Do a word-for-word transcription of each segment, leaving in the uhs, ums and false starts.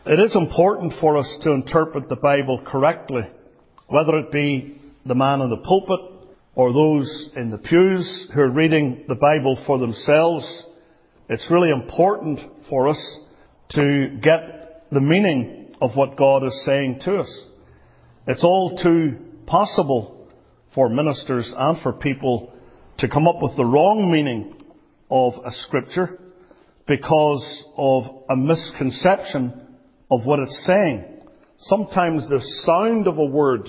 It is important for us to interpret the Bible correctly, whether it be the man in the pulpit or those in the pews who are reading the Bible for themselves. It's really important for us to get the meaning of what God is saying to us. It's all too possible for ministers and for people to come up with the wrong meaning of a scripture because of a misconception of what it's saying. Sometimes the sound of a word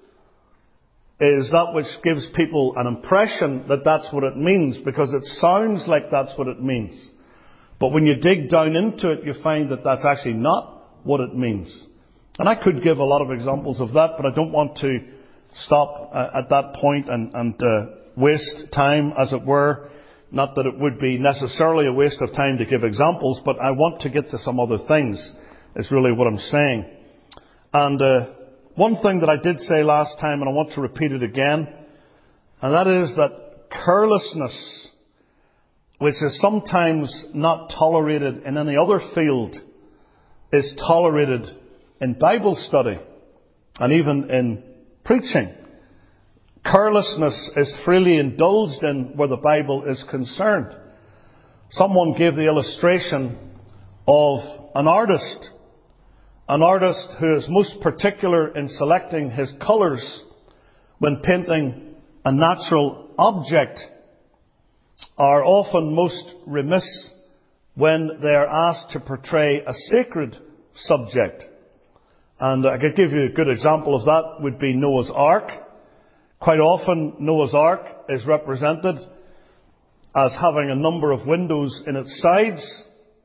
is that which gives people an impression that that's what it means, because it sounds like that's what it means. But when you dig down into it, you find that that's actually not what it means. And I could give a lot of examples of that, but I don't want to stop uh, at that point and, and uh, waste time, as it were. Not that it would be necessarily a waste of time to give examples, but I want to get to some other things, is really what I'm saying. And uh, one thing that I did say last time, and I want to repeat it again, and that is that carelessness, which is sometimes not tolerated in any other field, is tolerated in Bible study and even in preaching. Carelessness is freely indulged in where the Bible is concerned. Someone gave the illustration of an artist. An artist who is most particular in selecting his colours when painting a natural object are often most remiss when they are asked to portray a sacred subject. And I could give you a good example of that would be Noah's Ark. Quite often Noah's Ark is represented as having a number of windows in its sides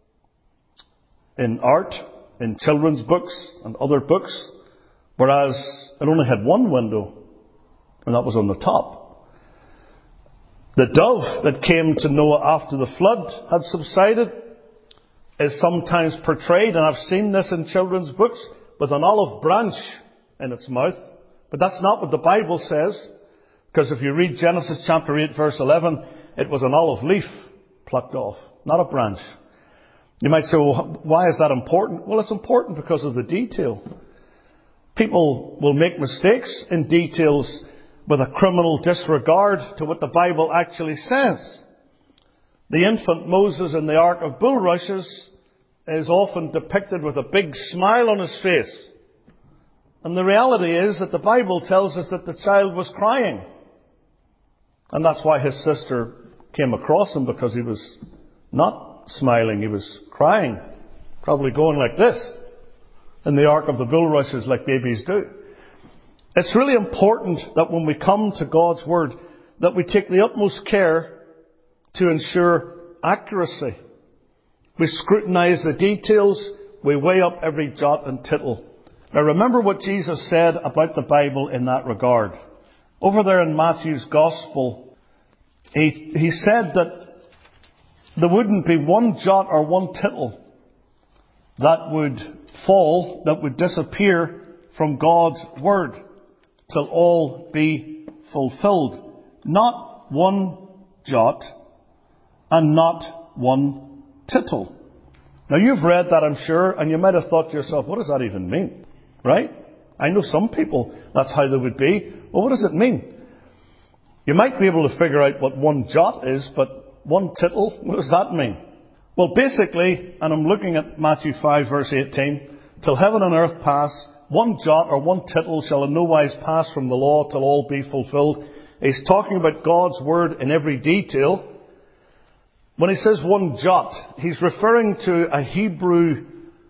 in art, in children's books and other books, whereas it only had one window, and that was on the top. The dove that came to Noah after the flood had subsided is sometimes portrayed, and I've seen this in children's books, with an olive branch in its mouth. But that's not what the Bible says, because if you read Genesis chapter eight verse eleven, it was an olive leaf plucked off, not a branch. You might say, well, why is that important? Well, it's important because of the detail. People will make mistakes in details with a criminal disregard to what the Bible actually says. The infant Moses in the Ark of Bulrushes is often depicted with a big smile on his face. And the reality is that the Bible tells us that the child was crying. And that's why his sister came across him, because he was not smiling, he was crying, probably going like this in the Ark of the Bulrushes, like babies do. It's really important that when we come to God's Word, that we take the utmost care to ensure accuracy. We scrutinize the details, we weigh up every jot and tittle. Now remember what Jesus said about the Bible in that regard. Over there in Matthew's Gospel, he, he said that there wouldn't be one jot or one tittle that would fall, that would disappear from God's Word till all be fulfilled. Not one jot and not one tittle. Now you've read that, I'm sure, and you might have thought to yourself, what does that even mean? Right? I know some people, that's how they would be. Well, what does it mean? You might be able to figure out what one jot is, but one tittle, what does that mean? Well, basically, and I'm looking at Matthew five verse eighteen, till heaven and earth pass, one jot or one tittle shall in no wise pass from the law till all be fulfilled. He's talking about God's Word in every detail. When he says one jot, he's referring to a Hebrew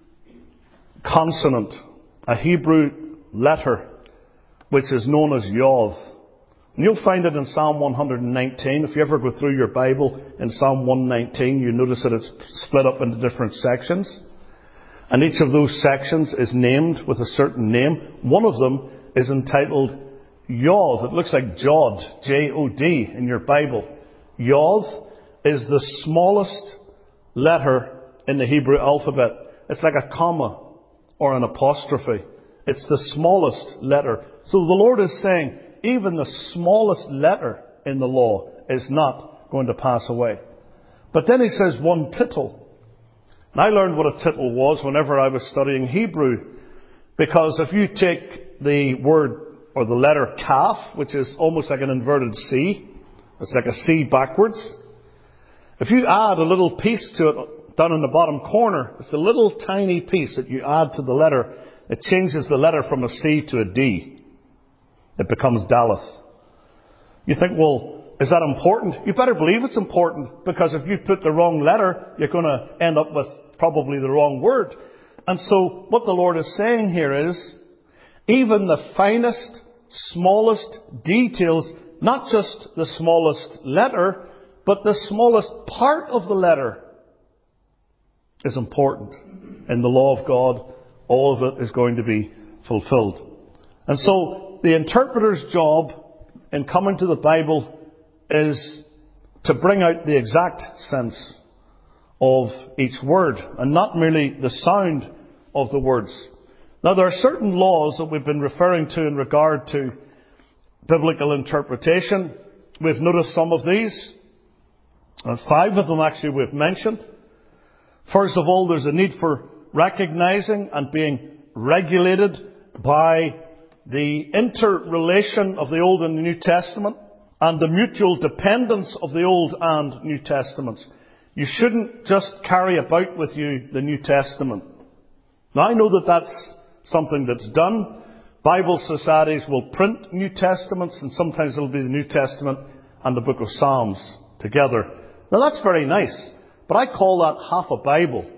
consonant, a Hebrew letter, which is known as Yod. And you'll find it in Psalm one nineteen. If you ever go through your Bible in Psalm one nineteen, you notice that it's split up into different sections. And each of those sections is named with a certain name. One of them is entitled Yod. It looks like Jod, J O D in your Bible. Yod is the smallest letter in the Hebrew alphabet. It's like a comma or an apostrophe. It's the smallest letter. So the Lord is saying, even the smallest letter in the law is not going to pass away. But then he says one tittle. And I learned what a tittle was whenever I was studying Hebrew. Because if you take the word or the letter kaf, which is almost like an inverted C, it's like a C backwards. If you add a little piece to it down in the bottom corner, it's a little tiny piece that you add to the letter. It changes the letter from a C to a D. It becomes Daleth. You think, well, is that important? You better believe it's important, because if you put the wrong letter, you're going to end up with probably the wrong word. And so what the Lord is saying here is, even the finest, smallest details, not just the smallest letter, but the smallest part of the letter is important. In the law of God, all of it is going to be fulfilled. And so the interpreter's job in coming to the Bible is to bring out the exact sense of each word, and not merely the sound of the words. Now, there are certain laws that we've been referring to in regard to biblical interpretation. We've noticed some of these. Uh, five of them actually we've mentioned. First of all, there's a need for recognizing and being regulated by the interrelation of the Old and the New Testament, and the mutual dependence of the Old and New Testaments. You shouldn't just carry about with you the New Testament. Now, I know that that's something that's done. Bible societies will print New Testaments, and sometimes it'll be the New Testament and the book of Psalms together. Now, that's very nice, but I call that half a Bible.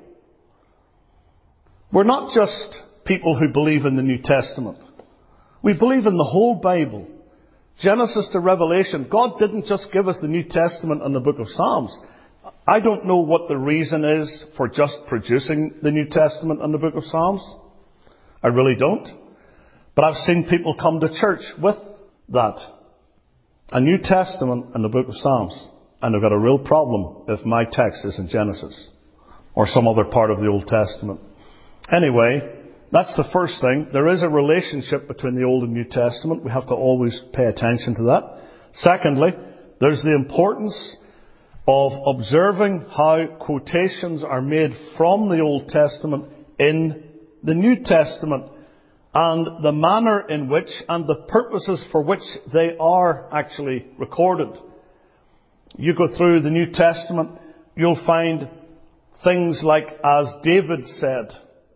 We're not just people who believe in the New Testament. We believe in the whole Bible. Genesis to Revelation. God didn't just give us the New Testament and the book of Psalms. I don't know what the reason is for just producing the New Testament and the book of Psalms. I really don't. But I've seen people come to church with that. A New Testament and the book of Psalms. And they've got a real problem if my text is in Genesis or some other part of the Old Testament. Anyway, that's the first thing. There is a relationship between the Old and New Testament. We have to always pay attention to that. Secondly, there's the importance of observing how quotations are made from the Old Testament in the New Testament, and the manner in which and the purposes for which they are actually recorded. You go through the New Testament, you'll find things like, as David said,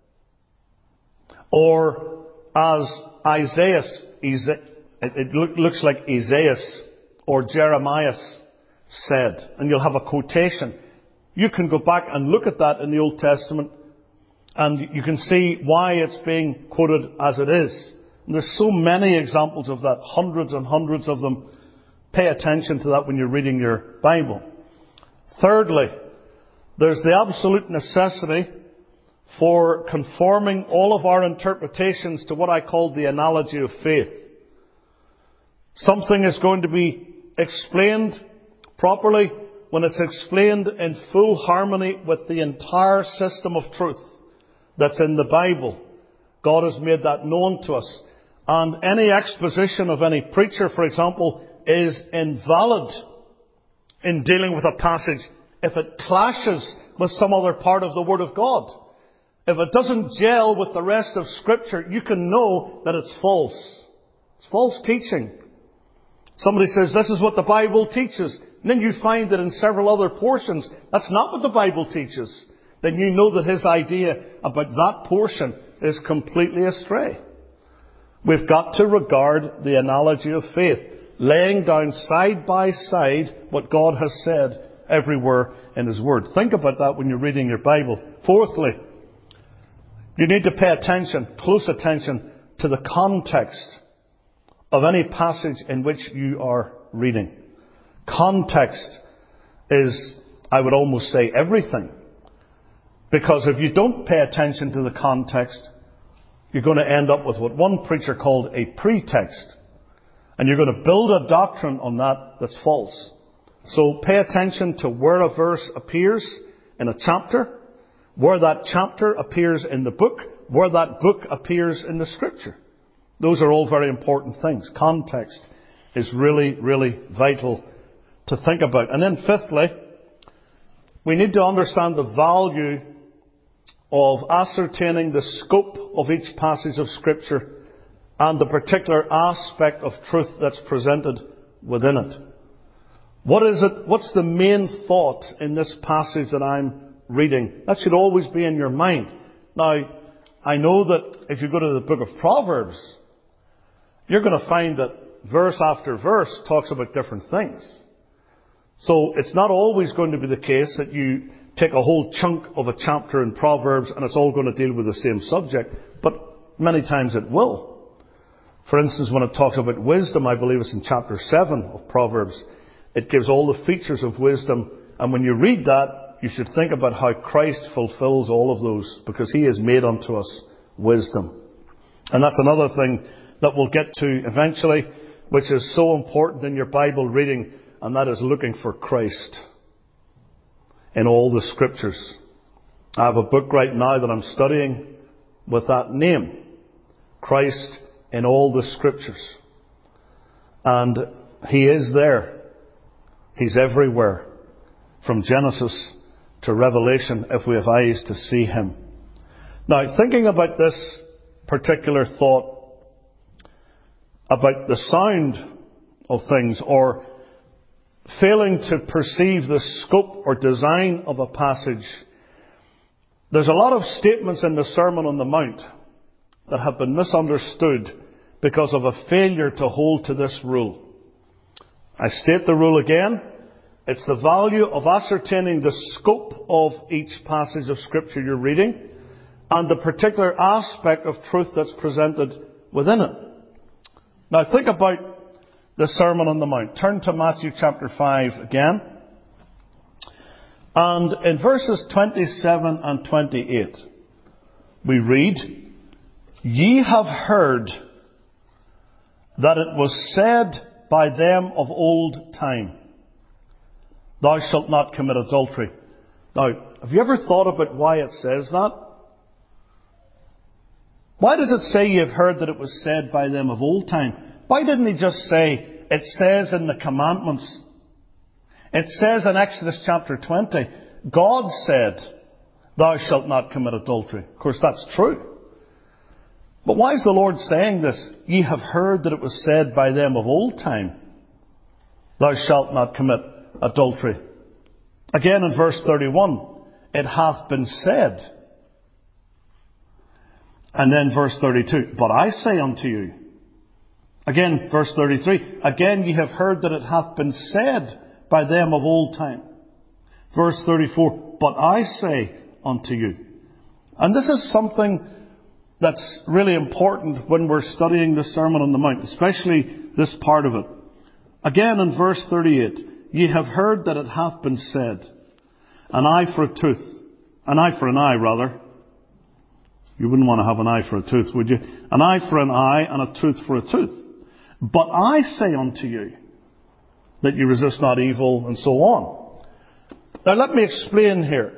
or as Isaiah, it looks like Isaiah or Jeremiah said, and you'll have a quotation. You can go back and look at that in the Old Testament, and you can see why it's being quoted as it is. And there's so many examples of that, hundreds and hundreds of them. Pay attention to that when you're reading your Bible. Thirdly, there's the absolute necessity for conforming all of our interpretations to what I call the analogy of faith. Something is going to be explained properly when it's explained in full harmony with the entire system of truth that's in the Bible. God has made that known to us. And any exposition of any preacher, for example, is invalid in dealing with a passage if it clashes with some other part of the Word of God. If it doesn't gel with the rest of Scripture, you can know that it's false. It's false teaching. Somebody says, this is what the Bible teaches. And then you find that in several other portions, that's not what the Bible teaches. Then you know that his idea about that portion is completely astray. We've got to regard the analogy of faith, laying down side by side what God has said everywhere in His Word. Think about that when you're reading your Bible. Fourthly, you need to pay attention, close attention, to the context of any passage in which you are reading. Context is, I would almost say, everything. Because if you don't pay attention to the context, you're going to end up with what one preacher called a pretext. And you're going to build a doctrine on that that's false. So pay attention to where a verse appears in a chapter, where that chapter appears in the book, where that book appears in the Scripture. Those are all very important things. Context is really, really vital to think about. And then fifthly, we need to understand the value of ascertaining the scope of each passage of Scripture and the particular aspect of truth that's presented within it. What is it? What's the main thought in this passage that I'm reading? That should always be in your mind. Now, I know that if you go to the book of Proverbs, you're going to find that verse after verse talks about different things. So it's not always going to be the case that you take a whole chunk of a chapter in Proverbs and it's all going to deal with the same subject, but many times it will. For instance, when it talks about wisdom, I believe it's in chapter seven of Proverbs, it gives all the features of wisdom, and when you read that, you should think about how Christ fulfills all of those, because He has made unto us wisdom. And that's another thing that we'll get to eventually, which is so important in your Bible reading, and that is looking for Christ in all the Scriptures. I have a book right now that I'm studying with that name, Christ in all the Scriptures. And He is there. He's everywhere, from Genesis to Revelation, if we have eyes to see Him. Now, thinking about this particular thought, about the sound of things, or failing to perceive the scope or design of a passage, there's a lot of statements in the Sermon on the Mount that have been misunderstood because of a failure to hold to this rule. I state the rule again. It's the value of ascertaining the scope of each passage of Scripture you're reading and the particular aspect of truth that's presented within it. Now think about the Sermon on the Mount. Turn to Matthew chapter five again. And in verses twenty-seven and twenty-eight, we read, "Ye have heard that it was said by them of old time, Thou shalt not commit adultery." Now, have you ever thought about why it says that? Why does it say you've heard that it was said by them of old time? Why didn't He just say, it says in the commandments? It says in Exodus chapter twenty, God said, Thou shalt not commit adultery. Of course, that's true. But why is the Lord saying this? Ye have heard that it was said by them of old time, Thou shalt not commit adultery. Again in verse thirty-one, it hath been said. And then verse thirty-two, but I say unto you. Again, verse thirty-three, again ye have heard that it hath been said by them of old time. Verse thirty-four, but I say unto you. And this is something that's really important when we're studying the Sermon on the Mount, especially this part of it. Again in verse thirty-eight, ye have heard that it hath been said, an eye for a tooth, an eye for an eye rather. You wouldn't want to have an eye for a tooth, would you? An eye for an eye and a tooth for a tooth. But I say unto you that you resist not evil, and so on. Now let me explain here.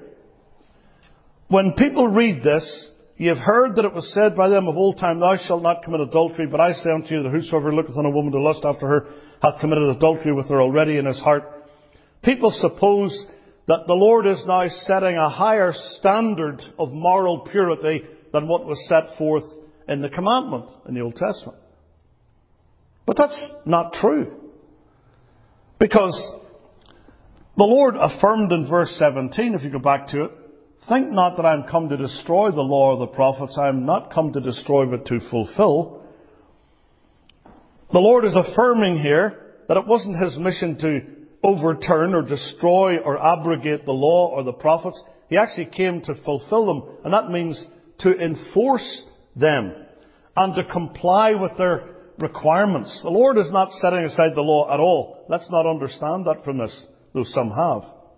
When people read this, ye have heard that it was said by them of old time, Thou shalt not commit adultery, but I say unto you that whosoever looketh on a woman to lust after her hath committed adultery with her already in his heart. People suppose that the Lord is now setting a higher standard of moral purity than what was set forth in the commandment in the Old Testament. But that's not true. Because the Lord affirmed in verse seventeen, if you go back to it, think not that I am come to destroy the law or the prophets. I am not come to destroy but to fulfill. The Lord is affirming here that it wasn't His mission to overturn or destroy or abrogate the law or the prophets. He actually came to fulfill them. And that means to enforce them and to comply with their requirements. The Lord is not setting aside the law at all. Let's not understand that from this, though some have.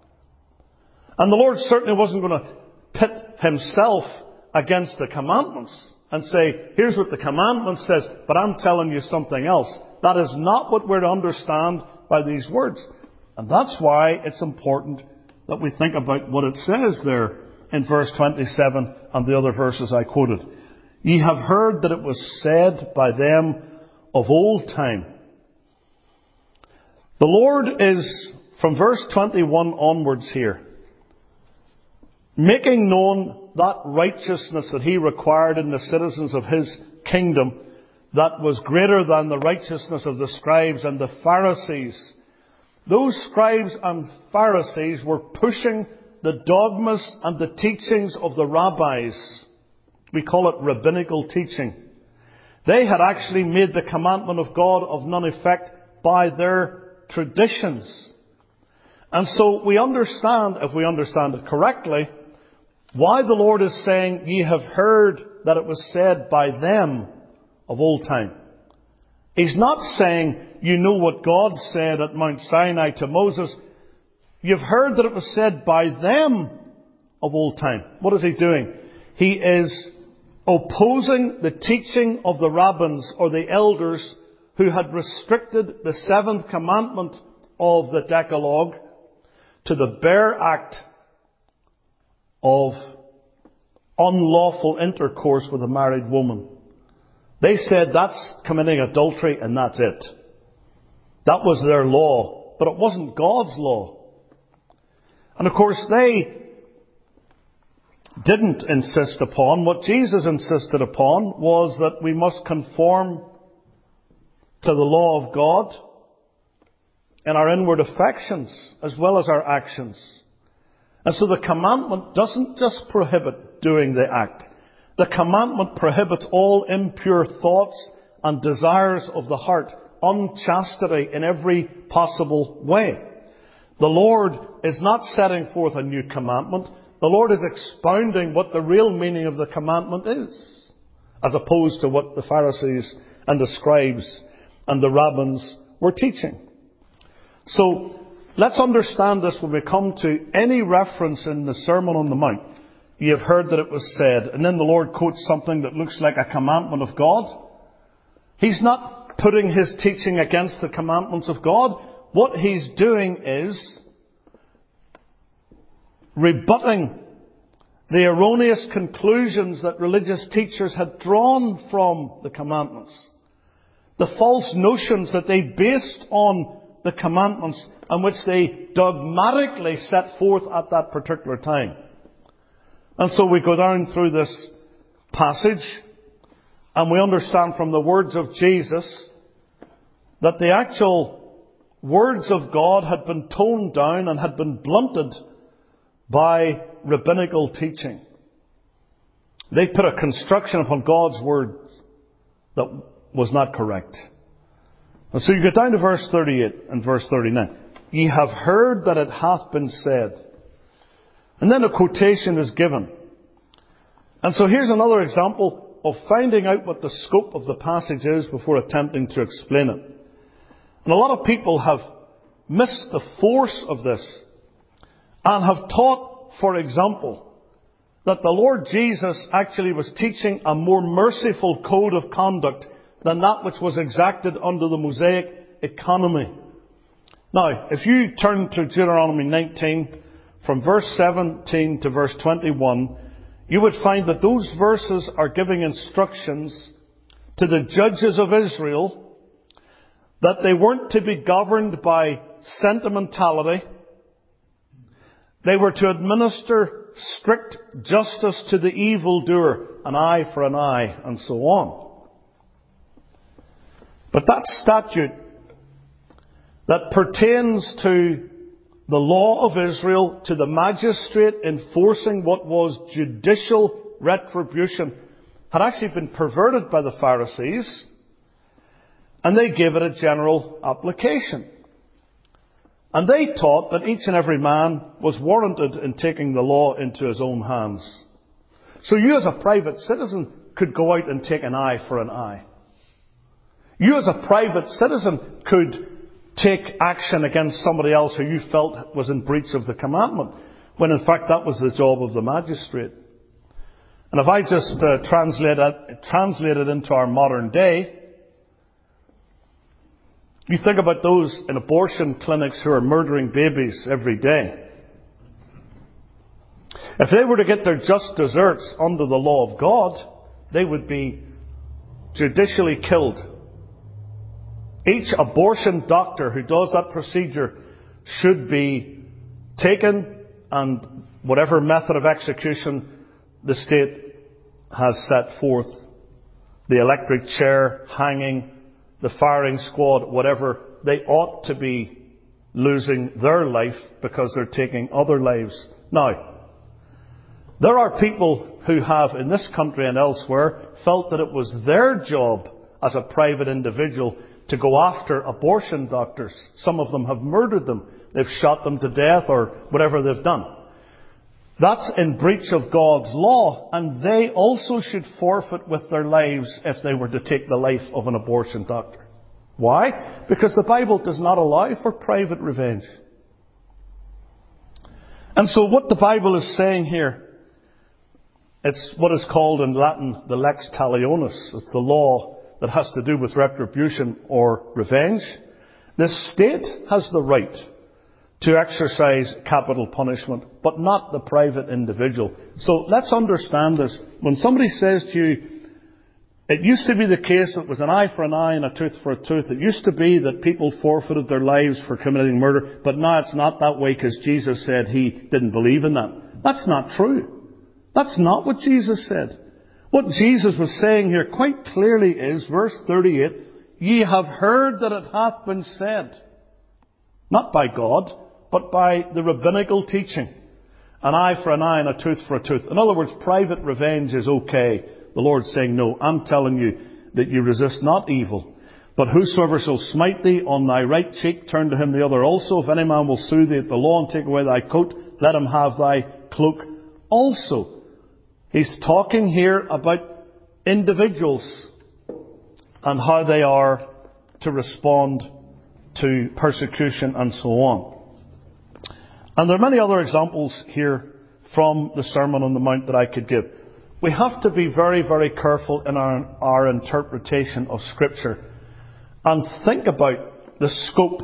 And the Lord certainly wasn't going to pit Himself against the commandments and say, here's what the commandment says, but I'm telling you something else. That is not what we're to understand by these words. And that's why it's important that we think about what it says there in verse twenty-seven and the other verses I quoted. Ye have heard that it was said by them of old time. The Lord is, from verse twenty-one onwards here, making known that righteousness that he required in the citizens of his kingdom that was greater than the righteousness of the scribes and the Pharisees. Those scribes and Pharisees were pushing the dogmas and the teachings of the rabbis. We call it rabbinical teaching. They had actually made the commandment of God of none effect by their traditions. And so we understand, if we understand it correctly, why the Lord is saying, ye have heard that it was said by them of old time. He's not saying, you know what God said at Mount Sinai to Moses. You've heard that it was said by them of old time. What is he doing? He is opposing the teaching of the rabbins or the elders who had restricted the seventh commandment of the Decalogue to the bare act of unlawful intercourse with a married woman. They said that's committing adultery and that's it. That was their law, but it wasn't God's law. And of course they didn't insist upon. What Jesus insisted upon was that we must conform to the law of God in our inward affections as well as our actions. And so the commandment doesn't just prohibit doing the act. The commandment prohibits all impure thoughts and desires of the heart, unchastity in every possible way. The Lord is not setting forth a new commandment. The Lord is expounding what the real meaning of the commandment is, as opposed to what the Pharisees and the scribes and the rabbins were teaching. So let's understand this when we come to any reference in the Sermon on the Mount. You have heard that it was said, and then the Lord quotes something that looks like a commandment of God. He's not putting his teaching against the commandments of God. What he's doing is rebutting the erroneous conclusions that religious teachers had drawn from the commandments. The false notions that they based on the commandments and which they dogmatically set forth at that particular time. And so we go down through this passage and we understand from the words of Jesus that the actual words of God had been toned down and had been blunted by rabbinical teaching. They put a construction upon God's word that was not correct. And so you get down to verse thirty-eight and verse thirty-nine. Ye have heard that it hath been said. And then a quotation is given. And so here's another example of finding out what the scope of the passage is before attempting to explain it. And a lot of people have missed the force of this and have taught, for example, that the Lord Jesus actually was teaching a more merciful code of conduct than that which was exacted under the Mosaic economy. Now, if you turn to Deuteronomy nineteen, from verse seventeen to verse twenty-one, you would find that those verses are giving instructions to the judges of Israel that they weren't to be governed by sentimentality. They were to administer strict justice to the evildoer, an eye for an eye, and so on. But that statute that pertains to the law of Israel, to the magistrate enforcing what was judicial retribution, had actually been perverted by the Pharisees, and they gave it a general application. And they taught that each and every man was warranted in taking the law into his own hands. So you as a private citizen could go out and take an eye for an eye. You as a private citizen could take action against somebody else who you felt was in breach of the commandment, when in fact that was the job of the magistrate. And if I just uh, translate, it, translate it into our modern day, you think about those in abortion clinics who are murdering babies every day. If they were to get their just deserts under the law of God, they would be judicially killed. Each abortion doctor who does that procedure should be taken, and whatever method of execution the state has set forth, the electric chair hanging, the firing squad, whatever, they ought to be losing their life because they're taking other lives. Now, there are people who have, in this country and elsewhere, felt that it was their job as a private individual to go after abortion doctors. Some of them have murdered them. They've shot them to death or whatever they've done. That's in breach of God's law, and they also should forfeit with their lives if they were to take the life of an abortion doctor. Why? Because the Bible does not allow for private revenge. And so what the Bible is saying here, it's what is called in Latin the lex talionis. It's the law that has to do with retribution or revenge. The state has the right to exercise capital punishment, but not the private individual. So let's understand this. When somebody says to you, it used to be the case that it was an eye for an eye and a tooth for a tooth. It used to be that people forfeited their lives for committing murder, but now it's not that way because Jesus said he didn't believe in that. That's not true. That's not what Jesus said. What Jesus was saying here quite clearly is, verse thirty-eight, ye have heard that it hath been said, not by God, but by the rabbinical teaching, an eye for an eye and a tooth for a tooth. In other words, private revenge is okay. The Lord's saying, no, I'm telling you that you resist not evil. But whosoever shall smite thee on thy right cheek, turn to him the other also. If any man will sue thee at the law and take away thy coat, let him have thy cloak also. He's talking here about individuals and how they are to respond to persecution and so on. And there are many other examples here from the Sermon on the Mount that I could give. We have to be very, very careful in our, our interpretation of Scripture and think about the scope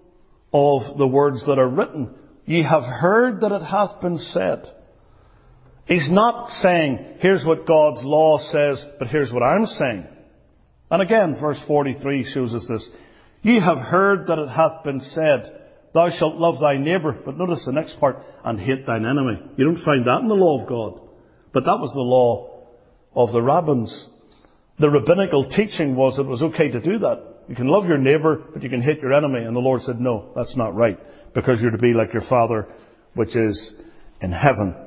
of the words that are written. Ye have heard that it hath been said. He's not saying, here's what God's law says, but here's what I'm saying. And again, verse forty-three shows us this. Ye have heard that it hath been said, thou shalt love thy neighbour. But notice the next part, and hate thine enemy. You don't find that in the law of God. But that was the law of the rabbins. The rabbinical teaching was it was okay to do that. You can love your neighbour, but you can hate your enemy. And the Lord said, no, that's not right. Because you're to be like your Father, which is in heaven.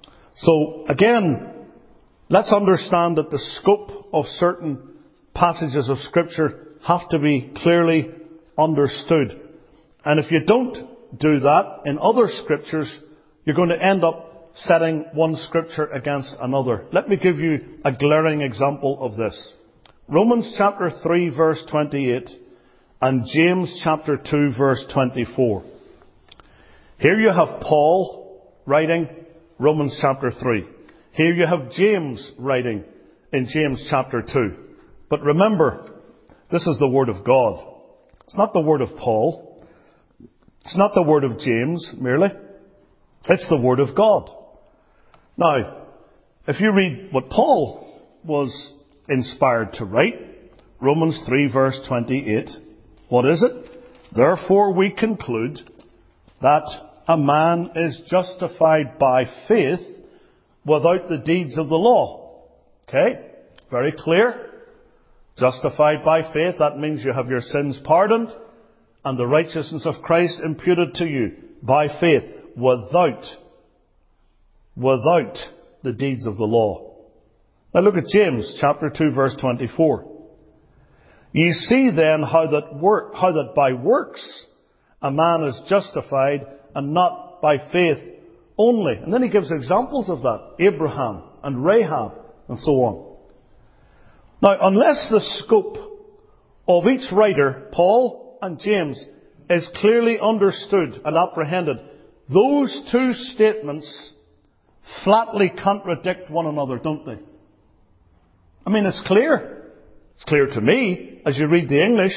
So, again, let's understand that the scope of certain passages of Scripture have to be clearly understood. And if you don't do that in other Scriptures, you're going to end up setting one Scripture against another. Let me give you a glaring example of this. Romans chapter three verse twenty-eight and James chapter two verse twenty-four. Here you have Paul writing Romans chapter three. Here you have James writing in James chapter two. But remember, this is the Word of God. It's not the Word of Paul. It's not the Word of James merely. It's the Word of God. Now, if you read what Paul was inspired to write, Romans three verse twenty-eight, what is it? Therefore we conclude that a man is justified by faith without the deeds of the law. Okay? Very clear. Justified by faith, that means you have your sins pardoned and the righteousness of Christ imputed to you by faith without without the deeds of the law. Now look at James chapter two verse twenty-four. Ye see then how that work, how that by works a man is justified and not by faith only. And then he gives examples of that. Abraham and Rahab and so on. Now unless the scope of each writer, Paul and James, is clearly understood and apprehended, those two statements flatly contradict one another, don't they? I mean, it's clear. It's clear to me as you read the English.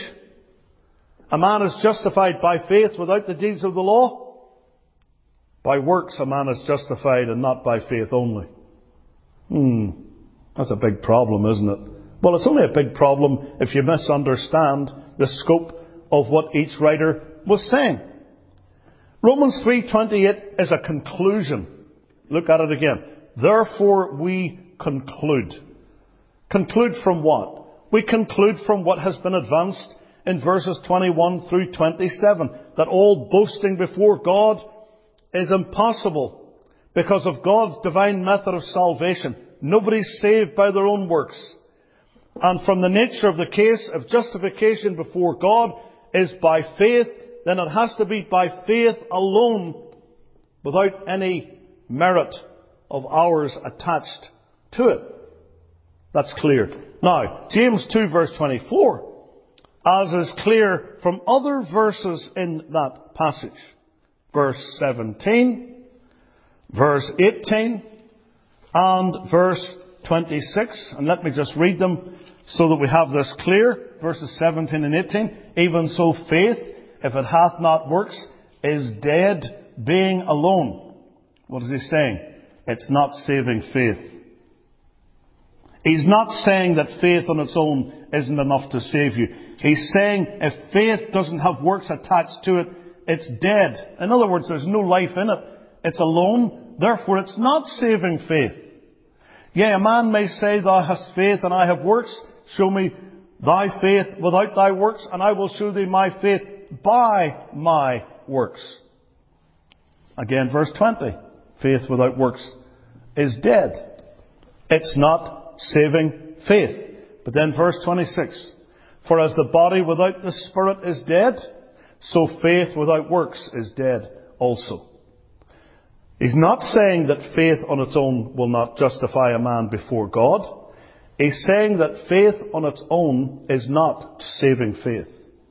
A man is justified by faith without the deeds of the law. By works a man is justified and not by faith only. Hmm, that's a big problem, isn't it? Well, it's only a big problem if you misunderstand the scope of what each writer was saying. Romans three twenty-eight is a conclusion. Look at it again. Therefore we conclude. Conclude from what? We conclude from what has been advanced in verses twenty-one through twenty-seven, that all boasting before God is impossible because of God's divine method of salvation. Nobody's saved by their own works. And from the nature of the case, if justification before God is by faith, then it has to be by faith alone, without any merit of ours attached to it. That's clear. Now, James two verse twenty-four, as is clear from other verses in that passage. Verse seventeen, verse eighteen, and verse twenty-six. And let me just read them so that we have this clear. Verses seventeen and eighteen. Even so faith, if it hath not works, is dead, being alone. What is he saying? It's not saving faith. He's not saying that faith on its own isn't enough to save you. He's saying if faith doesn't have works attached to it, it's dead. In other words, there's no life in it. It's alone. Therefore, it's not saving faith. Yea, a man may say, thou hast faith and I have works. Show me thy faith without thy works, and I will show thee my faith by my works. Again, verse twenty. Faith without works is dead. It's not saving faith. But then verse twenty-six. For as the body without the spirit is dead, so faith without works is dead also. He's not saying that faith on its own will not justify a man before God. He's saying that faith on its own is not saving faith.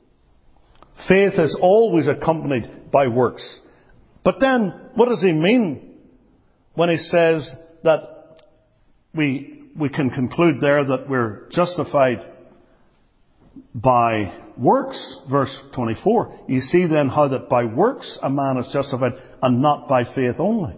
Faith is always accompanied by works. But then, what does he mean when he says that we, we can conclude there that we're justified by works? Verse twenty-four. You see then how that by works a man is justified and not by faith only.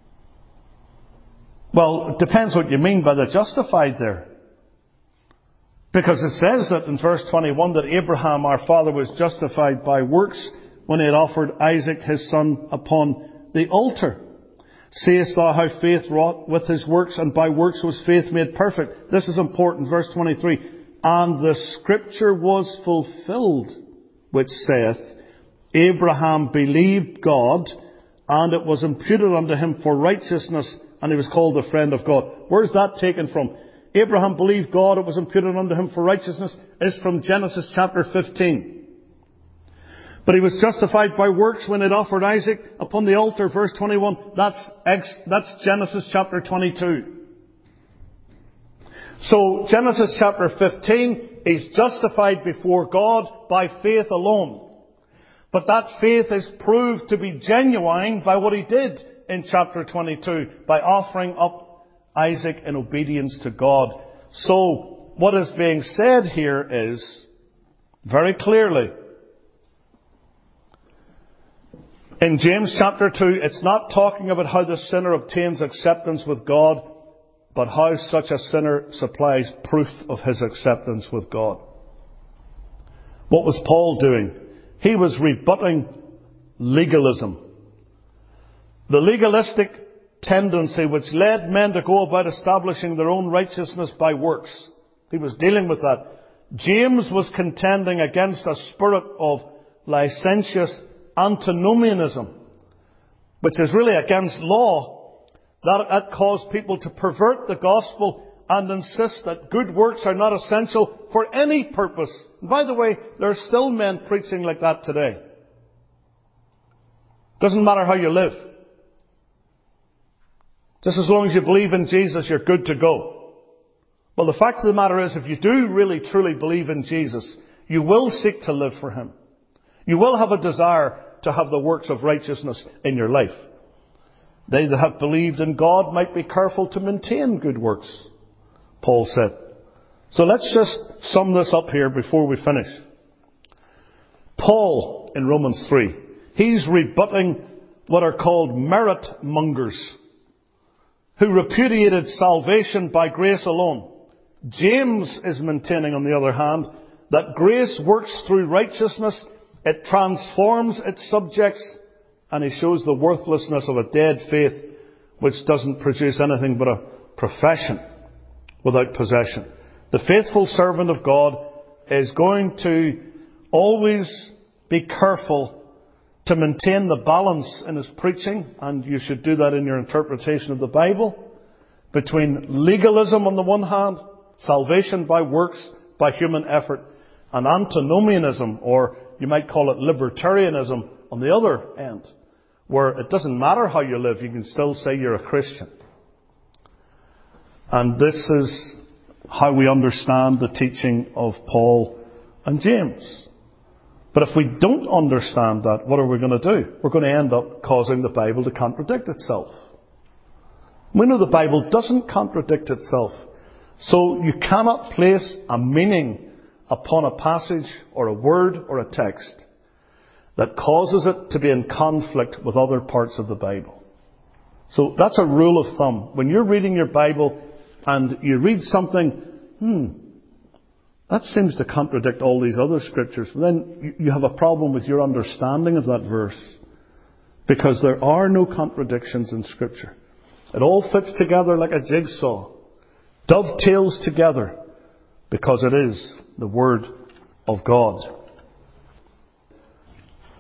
Well, it depends what you mean by the justified there. Because it says that in verse twenty-one that Abraham our father was justified by works when he had offered Isaac his son upon the altar. Seest thou how faith wrought with his works, and by works was faith made perfect? This is important. Verse twenty-three. And the scripture was fulfilled, which saith, Abraham believed God, and it was imputed unto him for righteousness, and he was called the friend of God. Where's that taken from? Abraham believed God, it was imputed unto him for righteousness, is from Genesis chapter fifteen. But he was justified by works when it offered Isaac upon the altar, verse twenty-one. That's, ex, that's Genesis chapter twenty-two. So, Genesis chapter fifteen, he's justified before God by faith alone. But that faith is proved to be genuine by what he did in chapter twenty-two, by offering up Isaac in obedience to God. So, what is being said here is, very clearly, in James chapter two, it's not talking about how the sinner obtains acceptance with God, but how such a sinner supplies proof of his acceptance with God. What was Paul doing? He was rebutting legalism. The legalistic tendency which led men to go about establishing their own righteousness by works. He was dealing with that. James was contending against a spirit of licentious antinomianism, which is really against law. That, that caused people to pervert the gospel and insist that good works are not essential for any purpose. And by the way, there are still men preaching like that today. Doesn't matter how you live. Just as long as you believe in Jesus, you're good to go. Well, the fact of the matter is, if you do really truly believe in Jesus, you will seek to live for him. You will have a desire to have the works of righteousness in your life. They that have believed in God might be careful to maintain good works, Paul said. So let's just sum this up here before we finish. Paul, in Romans three, he's rebutting what are called merit mongers, who repudiated salvation by grace alone. James is maintaining, on the other hand, that grace works through righteousness, it transforms its subjects, and he shows the worthlessness of a dead faith which doesn't produce anything but a profession without possession. The faithful servant of God is going to always be careful to maintain the balance in his preaching, and you should do that in your interpretation of the Bible, between legalism on the one hand, salvation by works, by human effort, and antinomianism, or you might call it libertarianism, on the other end, where it doesn't matter how you live, you can still say you're a Christian. And this is how we understand the teaching of Paul and James. But if we don't understand that, what are we going to do? We're going to end up causing the Bible to contradict itself. We know the Bible doesn't contradict itself. So you cannot place a meaning upon a passage or a word or a text that causes it to be in conflict with other parts of the Bible. So that's a rule of thumb. When you're reading your Bible and you read something, hmm, that seems to contradict all these other scriptures, then you have a problem with your understanding of that verse. Because there are no contradictions in Scripture. It all fits together like a jigsaw. Dovetails together. Because it is the Word of God.